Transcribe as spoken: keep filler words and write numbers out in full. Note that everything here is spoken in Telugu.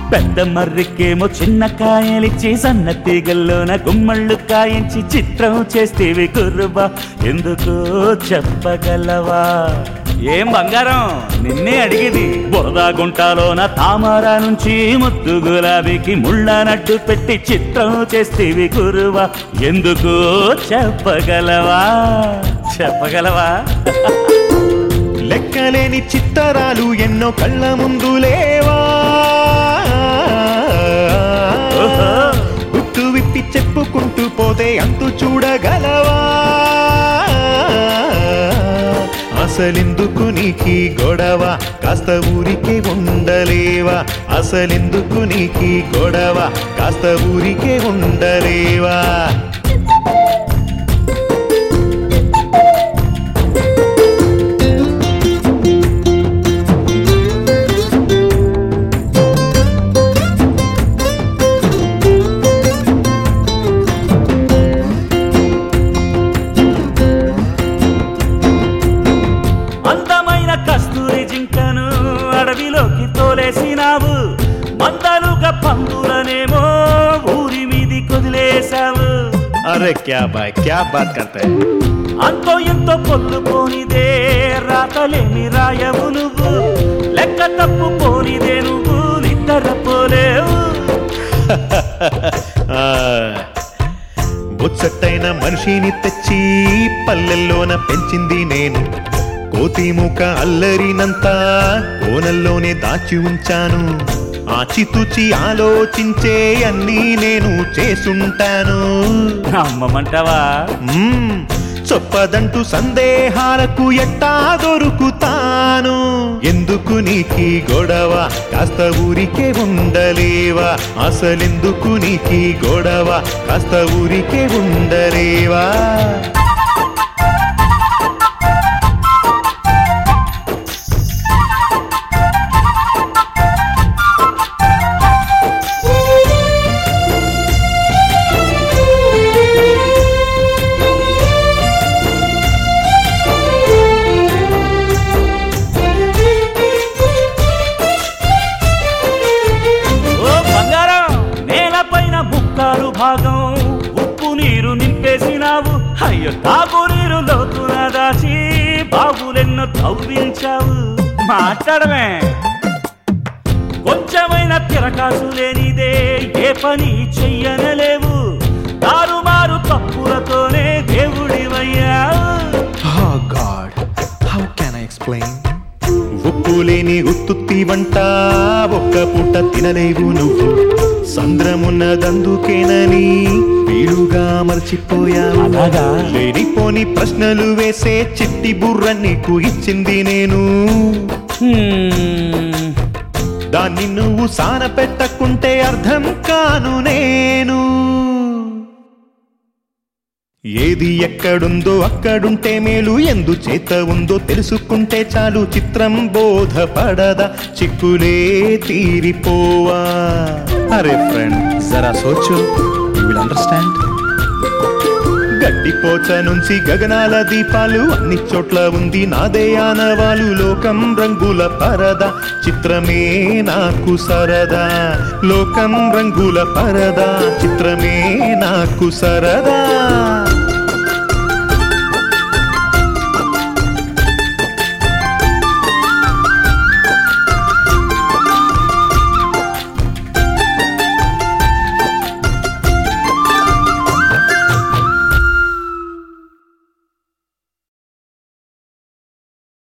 పెద్ద మర్రికేమో చిన్న కాయలిచ్చి సన్న తీగల్లోన గుమ్మళ్ళు కాయించి చిత్రం చేస్తేవి కుర్రుబా ఎందుకో చెప్పగలవా? ఏం బంగారం నిన్నే అడిగేది. బురదా గుంటాలోన తామరా నుంచి ముద్దు గులాబీకి ముళ్ళ నడ్డు పెట్టి చిత్రం చేస్తేవి కురువా ఎందుకో చెప్పగలవా? చెప్పగలవా? లెక్కలేని చిత్తరాలు ఎన్నో కళ్ళ ముందు లేవా? గుట్టు విప్పి చెప్పుకుంటూ పోతే అంతు చూడగలవా? అసలెందుకు నీకీ గొడవ కాస్త ఊరికే ఉండలేవా? అసలెందుకు నీకీ గొడవ కాస్త ఊరికే ఉండలేవా? అందమైన కస్తూరి జింకను అడవిలోకి తోలేసినావు, మందలుగా పందులనేమో ఊరి మీది కొదిలేశావు. అరే క్యా బాయ్ క్యా బాత్ కర్తే. అంతో ఎంతో పొల్లు పోనిదే రాతలేమి రాయవు నువ్వు, లెక్క తప్పు పోనిదే నువ్వు నిద్ర పోలేవు. బొచ్చట్టైన మనిషిని తెచ్చి పల్లెల్లోన పెంచింది నేను, కోతిముఖ అల్లరినంతా కోనల్లోనే దాచి ఉంచాను. ఆచితూచి ఆలోచించే అన్నీ నేను చేసుంటాను. నమ్మమంటావా? చొప్పదంటూ సందేహాలకు ఎట్టా దొరుకుతాను. ఎందుకు నీకీ గొడవ కాస్త ఊరికే ఉండలేవా? అసలెందుకు నీకీ గొడవ కాస్త ఊరికే ఉండలేవా? భాగం ఉప్పు నీరు నింపేసినావు, అయ్యో తాగు నీరు లోతున దాచి బాబులెన్నో తవ్వించావు. మాట్లాడమే కొంచెమైన తిరకాసు లేనిదే ఏ పని చెయ్యనలేవు, దారుమారు తప్పులతోనే దేవుడివయ్యావు. Oh God, how can I explain? ఉప్పు లేని ఉత్తుత్తి వంట ఒక్క పూట తినలేవు నువ్వు, సంద్రమున్నదందుకేనని వీలుగా మర్చిపోయావు. లేనిపోని ప్రశ్నలు వేసే చిట్టి బుర్ర నీకు ఇచ్చింది నేను, దాన్ని నువ్వు సాన పెట్టకుంటే అర్థం కాను నేను. ఏది ఎక్కడుందో అక్కడుంటే మేలు, ఎందు చేత ఉందో తెలుసుకుంటే చాలు. చిత్రం బోధపడదా చిక్కులే తీరిపోవా? అరే ఫ్రెండ్ జరా సోచు, యు విల్ అండర్స్టాండ్. గడ్డిపోచ నుంచి గగనాల దీపాలు అన్ని చోట్ల ఉంది నాదే ఆనవాలు. లోకం రంగుల పరదా చిత్రమే నాకు సరదా, లోకం రంగుల పరదా చిత్రమే నాకు సరదా.